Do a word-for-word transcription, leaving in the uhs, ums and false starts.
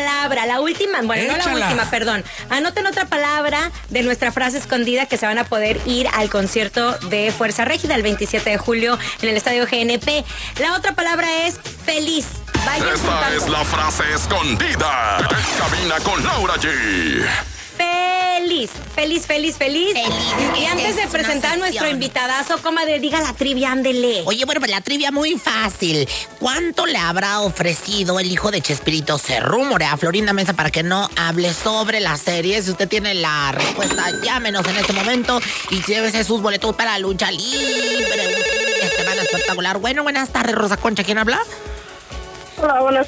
palabra, la última, bueno, Échala. no la última, perdón. Anoten otra palabra de nuestra frase escondida que se van a poder ir al concierto de Fuerza Régida el veintisiete de julio en el Estadio G N P. La otra palabra es feliz. Vayan Esta juntando. Es la frase escondida. En cabina con Laura G. Feliz, feliz, feliz, feliz. feliz y antes de presentar a nuestro invitadazo, comadre, diga la trivia, ándele. Oye, bueno, pues la trivia muy fácil. ¿Cuánto le habrá ofrecido el hijo de Chespirito? Se rumorea a Florinda Mesa para que no hable sobre la serie. Si usted tiene la respuesta, llámenos en este momento y llévese sus boletos para lucha libre. Este van espectacular. Bueno, buenas tardes, Rosa Concha. ¿Quién habla? Hola, buenas